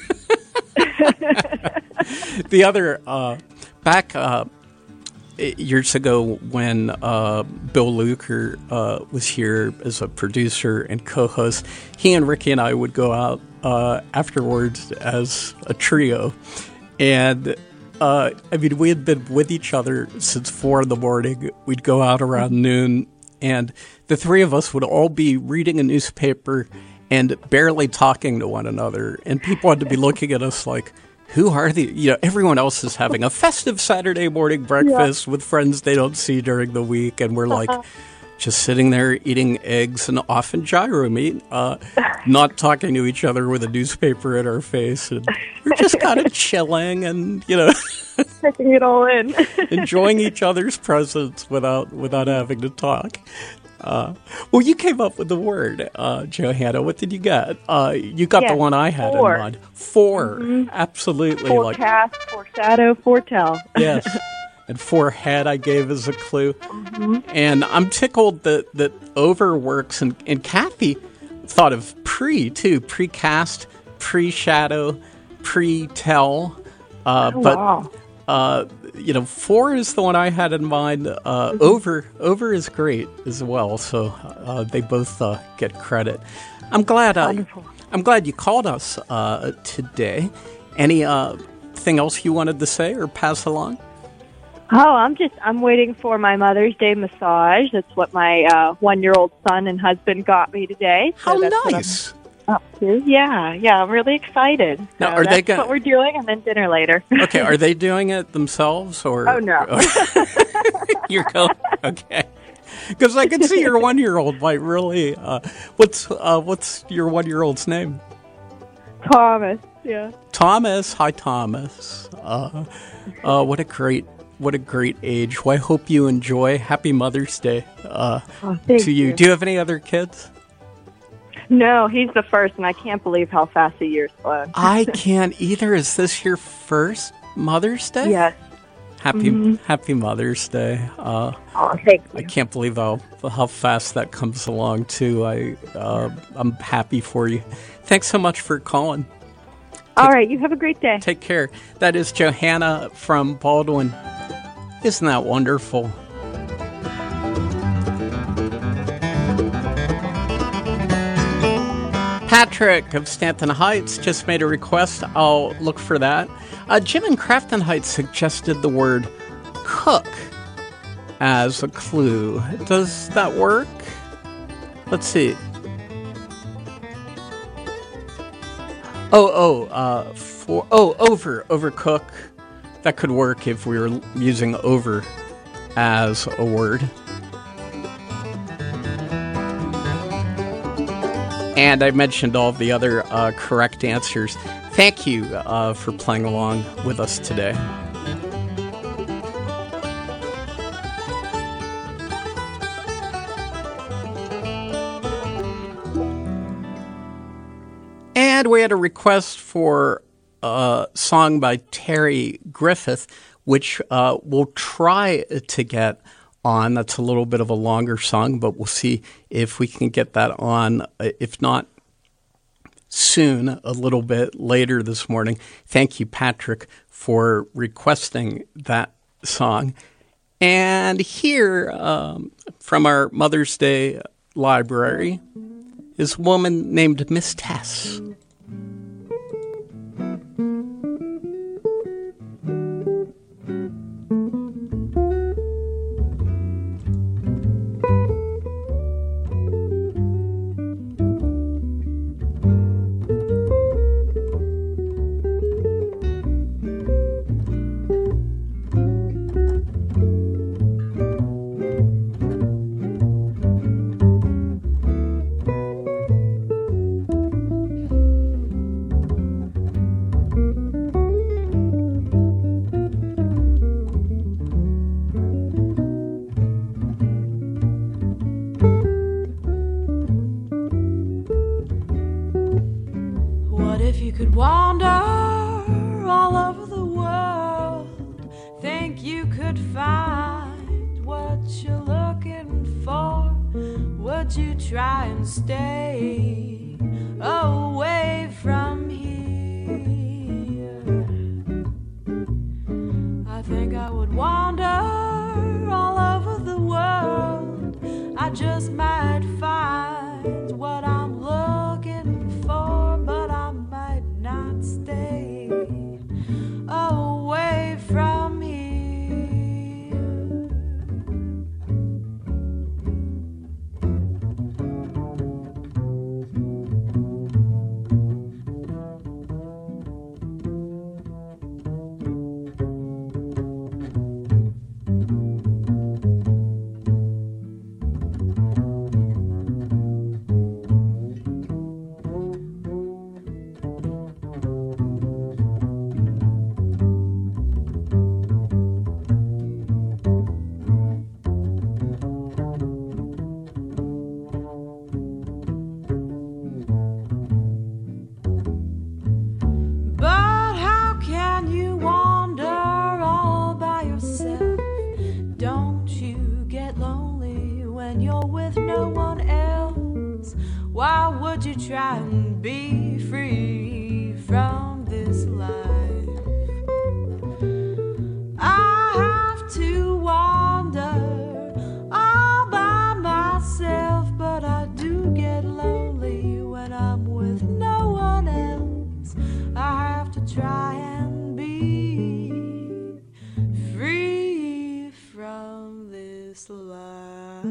The other, back years ago when Bill Luker was here as a producer and co-host, he and Ricky and I would go out afterwards as a trio. And, we had been with each other since 4 a.m. We'd go out around noon, and the three of us would all be reading a newspaper and barely talking to one another. And people had to be looking at us like, who are the, everyone else is having a festive Saturday morning breakfast with friends they don't see during the week. And we're like just sitting there eating eggs and often gyro meat, not talking to each other with a newspaper in our face. And we're just kind of chilling and, taking it all in, enjoying each other's presence without having to talk. Well, you came up with the word, Johanna. What did you get? You got the one I had 4. in mind. 4, absolutely. Forecast, foreshadow, foretell. Yes, and forehead I gave as a clue. And I'm tickled that over works, and Kathy thought of pre, too. Precast, pre-shadow, pre-tell. Wow. 4 is the one I had in mind. Over is great as well, so they both get credit. I'm glad you called us today. Anything else you wanted to say or pass along? Oh, I'm waiting for my Mother's Day massage. That's what my 1-year-old son and husband got me today. So How that's nice! What I'm up to. Yeah, I'm really excited. Now, so that's what we're doing, and then dinner later. Okay, are they doing it themselves or? Oh no, you're going okay. Because I can see your 1-year-old might really. What's your 1-year-old's name? Thomas. Yeah. Thomas. Hi, Thomas. What a great age. Well, I hope you enjoy. Happy Mother's Day to you. Do you have any other kids? No, he's the first, and I can't believe how fast the years fly. I can't either. Is this your first Mother's Day? Yes. Happy Mother's Day. Thank you. I can't believe how fast that comes along, too. I'm happy for you. Thanks so much for calling. All right, you have a great day. Take care. That is Johanna from Baldwin. Isn't that wonderful? Patrick of Stanton Heights just made a request. I'll look for that. Jim in Crafton Heights suggested the word cook as a clue. Does that work? Let's see. for... Oh, overcook. That could work if we were using over as a word. And I mentioned all the other correct answers. Thank you for playing along with us today. And we had a request for a song by Terry Griffith, which we'll try to get on. That's a little bit of a longer song, but we'll see if we can get that on. If not soon, a little bit later this morning. Thank you, Patrick, for requesting that song. And here, from our Mother's Day library, is a woman named Miss Tess. Wander all over the world, think you could find what you're looking for. Would you try and stay away from here? I think I would wander all over the world. I just might find what I'm looking for, but I might not stay away from here. Try and be free from this life. I have to wander all by myself, but I do get lonely when I'm with no one else. I have to try and be free from this life.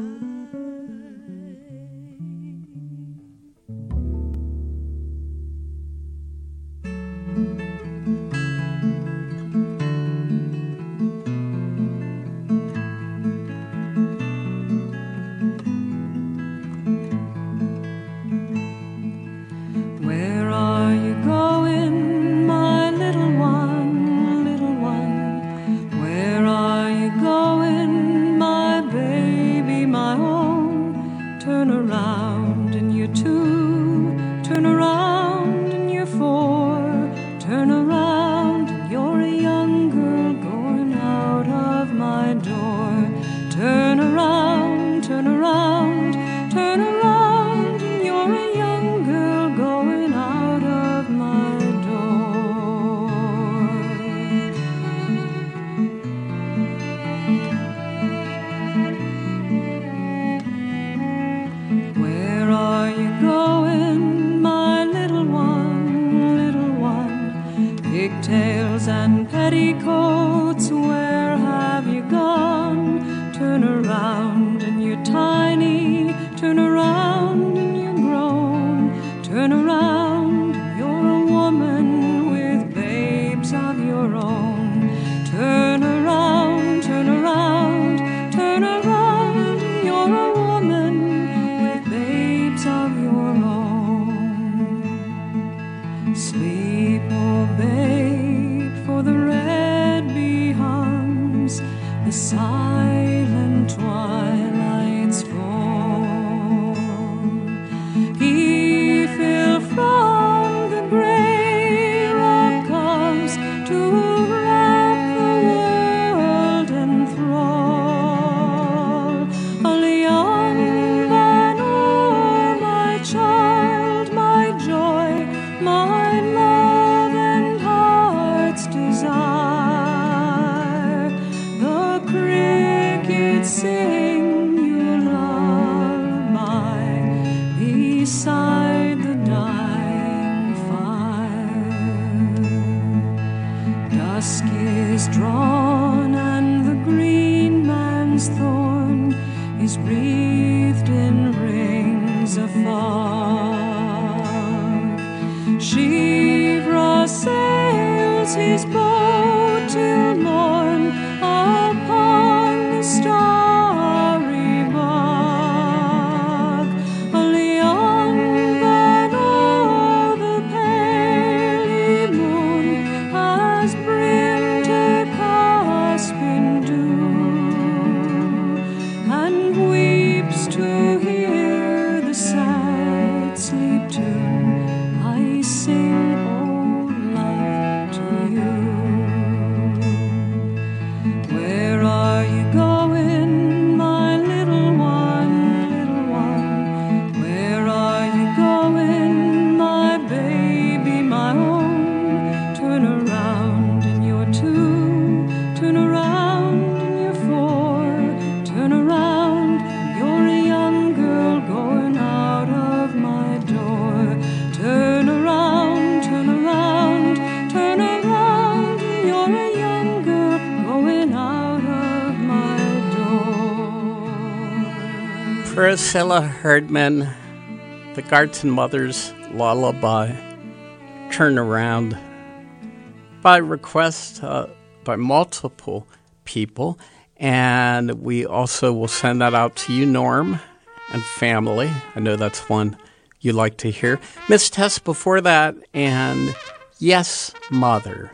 Pigtails and petticoats, where have you gone? Turn around and you're tiny, turn around and you're grown, turn around and you're a woman with baby. your own. Turn around, turn around, turn around. You're a woman with babes of your own. Sleep, oh babe, for the red bee hums, the silent twilight's fall. He fell from the gray rock comes to wrap the world in thrall. Leon Van Oor, my child, my joy, my love and heart's desire. The crickets sing you lullaby beside the dying fire. Dusk is drawn and the green man's thorn is breathed in rings of fog. Shivra sails his boat till morn upon the starry bog. Leon Van Oor, the pale moon has brimmed her cusp in dew, and weeps to hear the sad sleep tune I sing, oh love, to you. Where are you going, my little one, little one? Where are you going, my baby, my own? Turn around and you're two, turn around and you're four, turn around, you're a young girl going out of my door. Turn around, turn around, turn around, you're a young girl going out of my door. Priscilla Herdman, The Garton Mother's Lullaby, Turn Around, by request by multiple people. And we also will send that out to you, Norm, and family. I know that's one you like to hear. Miss Tess before that, and Yes, Mother.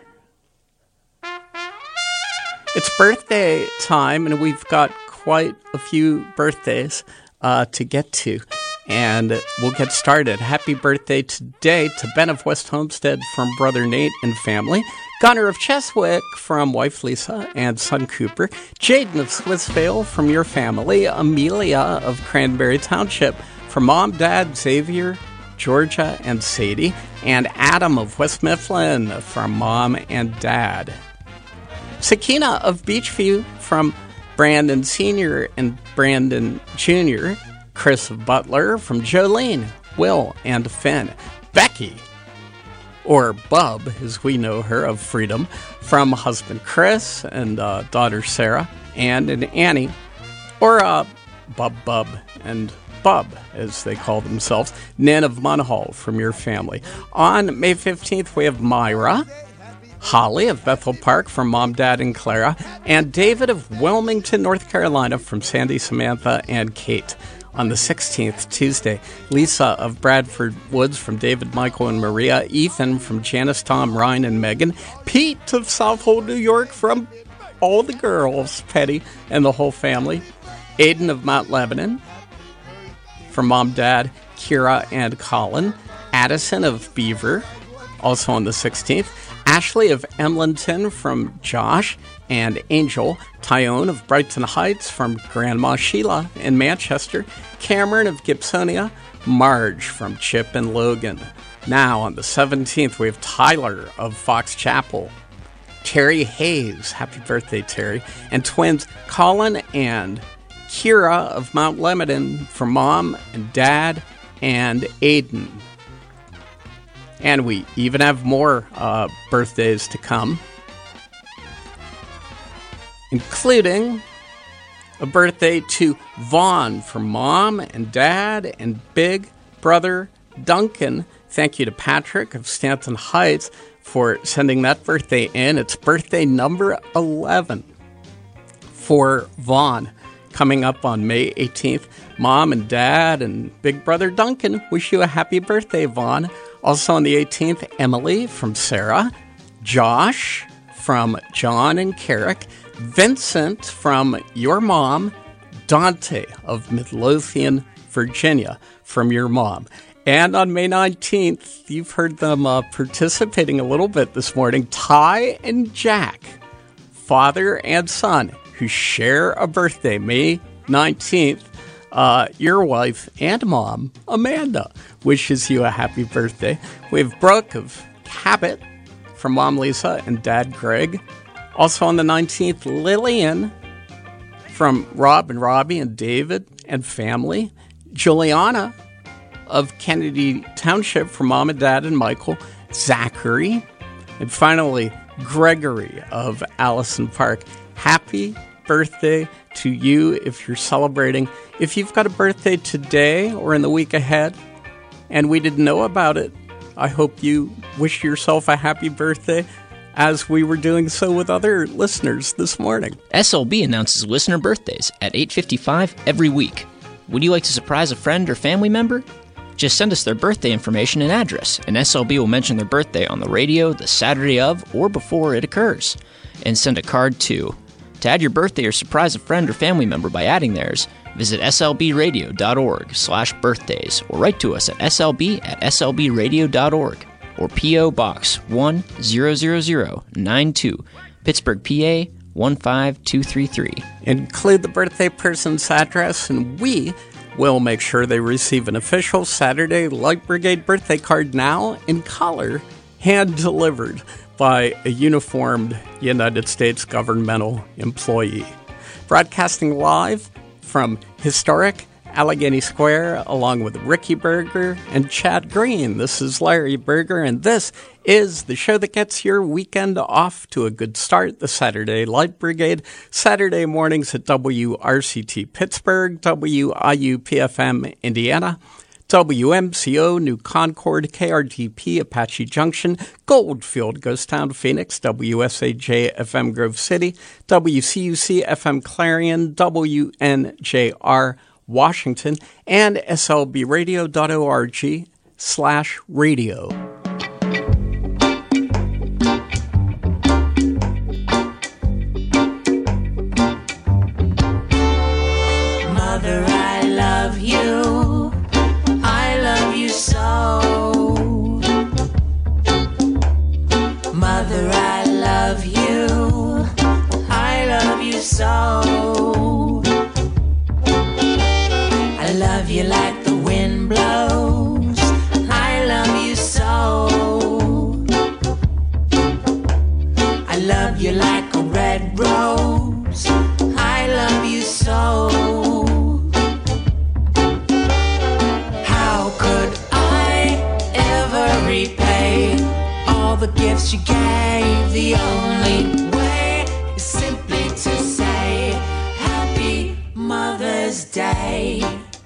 It's birthday time, and we've got quite a few birthdays to get to. And we'll get started. Happy birthday today to Ben of West Homestead from Brother Nate and family. Gunnar of Cheswick from wife Lisa and son Cooper. Jaden of Swissvale from your family. Amelia of Cranberry Township from mom, dad, Xavier, Georgia, and Sadie. And Adam of West Mifflin from mom and dad. Sakina of Beachview from Brandon Sr. and Brandon Jr., Chris of Butler from Jolene, Will, and Finn. Becky, or Bub, as we know her, of Freedom, from husband Chris and daughter Sarah, and Annie, or Bub, and Bub, as they call themselves, Nan of Munhall from your family. On May 15th, we have Myra, Holly of Bethel Park from Mom, Dad, and Clara, and David of Wilmington, North Carolina from Sandy, Samantha, and Kate. On the 16th, Tuesday, Lisa of Bradford Woods from David, Michael, and Maria, Ethan from Janice, Tom, Ryan, and Megan, Pete of Southold, New York from all the girls, Petty, and the whole family, Aiden of Mount Lebanon from Mom, Dad, Kira, and Colin, Addison of Beaver, also on the 16th, Ashley of Emlenton from Josh and Angel, Tyone of Brighton Heights from Grandma Sheila in Manchester, Cameron of Gibsonia, Marge from Chip and Logan. Now on the 17th, we have Tyler of Fox Chapel, Terry Hayes, happy birthday Terry, and twins Colin and Kira of Mount Lebanon from Mom and Dad and Aiden. And we even have more birthdays to come, including a birthday to Vaughn from Mom and Dad and Big Brother Duncan. Thank you to Patrick of Stanton Heights, for sending that birthday in. It's birthday number 11 for Vaughn, coming up on May 18th. Mom and Dad and Big Brother Duncan wish you a happy birthday, Vaughn. Also on the 18th, Emily from Sarah, Josh from John and Carrick, Vincent from your mom, Dante of Midlothian, Virginia, from your mom. And on May 19th, you've heard them participating a little bit this morning, Ty and Jack, father and son, who share a birthday, May 19th. Your wife and mom, Amanda, wishes you a happy birthday. We have Brooke of Cabot from Mom Lisa and Dad Greg. Also on the 19th, Lillian from Rob and Robbie and David and family. Juliana of Kennedy Township from Mom and Dad and Michael. Zachary. And finally, Gregory of Allison Park. Happy birthday to you if you're celebrating. If you've got a birthday today or in the week ahead and we didn't know about it, I hope you wish yourself a happy birthday as we were doing so with other listeners this morning. SLB announces listener birthdays at 8:55 every week. Would you like to surprise a friend or family member? Just send us their birthday information and address, and SLB will mention their birthday on the radio the Saturday of or before it occurs, and send a card too. To add your birthday or surprise a friend or family member by adding theirs, visit slbradio.org/birthdays or write to us at slb@slbradio.org or P.O. Box 10092, Pittsburgh, PA 15233. Include the birthday person's address and we will make sure they receive an official Saturday Light Brigade birthday card now in color, hand-delivered by a uniformed United States governmental employee. Broadcasting live from historic Allegheny Square, along with Ricky Berger and Chad Green. This is Larry Berger, and this is the show that gets your weekend off to a good start, the Saturday Light Brigade, Saturday mornings at WRCT Pittsburgh, WIUPFM Indiana, WMCO New Concord, KRDP Apache Junction, Goldfield Ghostown Phoenix, WSAJ FM Grove City, WCUC FM Clarion, WNJR Washington, and slbradio.org/radio. Mother, I love you. I love you so. Mother, I love you. I love you so. I love you like the wind blows. I love you so. I love you like a red rose. I love you so. How could I ever repay all the gifts you gave? The only way is simply to say Happy Mother's Day.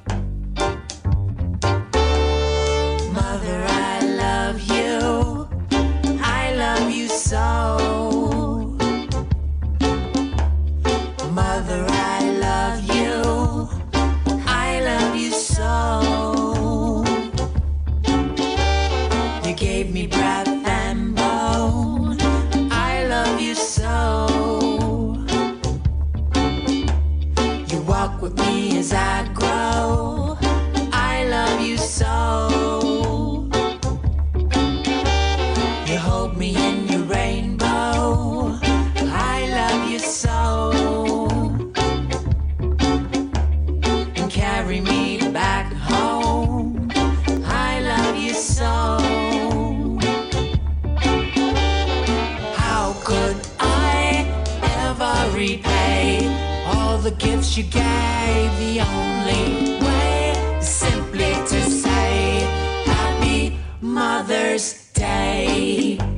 Mother, I love you. I love you so. Mother, I love you. I love you so. You gave me breath and bone. I love you so. You walk with me as I grow. I love you so. You hold me in your rainbow. I love you so. And carry me back home. I love you so. How could I ever repay all the gifts you gave? The only way is simply to say Happy Mother's Day.